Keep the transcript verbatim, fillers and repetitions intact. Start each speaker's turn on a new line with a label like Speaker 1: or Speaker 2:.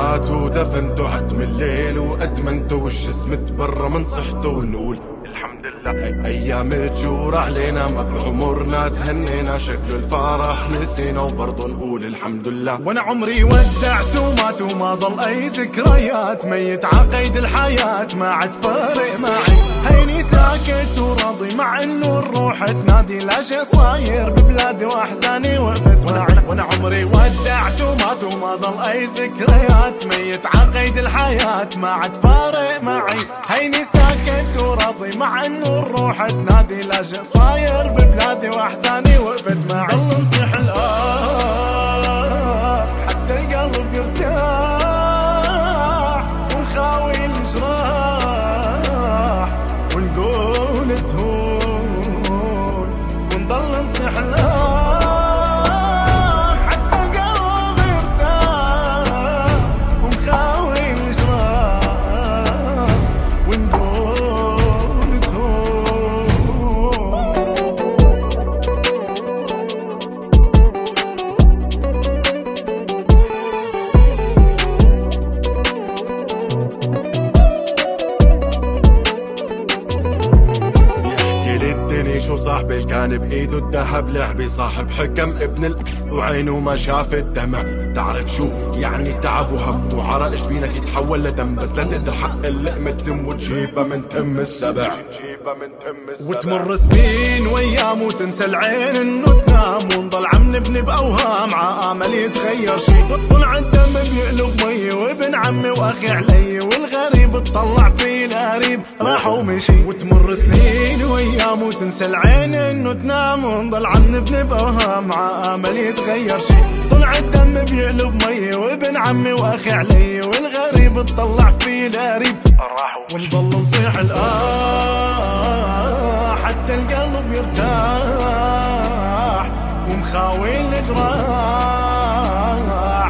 Speaker 1: مات ودفنته عتم الليل وأدمنته والجسم تبرى من صحته ونقول الحمد لله. أيام تجور علينا ما بعمرنا تهنينا، شكل الفرح نسينا وبرضه نقول الحمد لله.
Speaker 2: وانا عمري ودعت ومات وما ضل اي ذكريات، ميت عقيد الحياة ما عاد فارق معي، هيني ساكت وراضي مع انه الروح تنادي، لا شي صاير ببلادي واحزاني وقفت معي. وانا عمري ودعت ومات وما ضل اي ذكريات، ميت عقيد الحياة ما عاد فارق معي، هيني ساكت وراضي مع انه الروح تنادي، لا شي صاير ببلادي واحزاني وقفت معي. ضل نصيح الآه حتى القلب يرتاح، ونخاوي الجراح ونقول تهون، ونضل نصيح الآه حتى القلب يرتاح، ونخاوي الجراح ونقول تهون.
Speaker 1: شو صاحبي اللي كان بايده الذهب، لعبي صاحب حكم ابن ال وعينه ما شاف الدمع، تعرف شو يعني تعب وهم وعرق جبينك يتحول لدم، بس لا تقدر حق اللقمة تم وتجيبها من تم السبع،
Speaker 2: وتمر سنين وايام وتنسى العين انه تنام، ونضل عم نبني باوهام ع امل يتغير شي، طلع الدم بيقلب مي وابن عمي واخي علي، والغريب تطلع في القريب راح ومشي. وتمر سنين وايام وتنسى العين انه تنام، ونضل عم نبني باوهام ع امل يتغير شي، طلع الدم بيقلب مي وابن عمي واخي علي، والغريب تطلع في القريب راح، ونضل نصيح الآه حتى القلب يرتاح، ومخاوي الجراح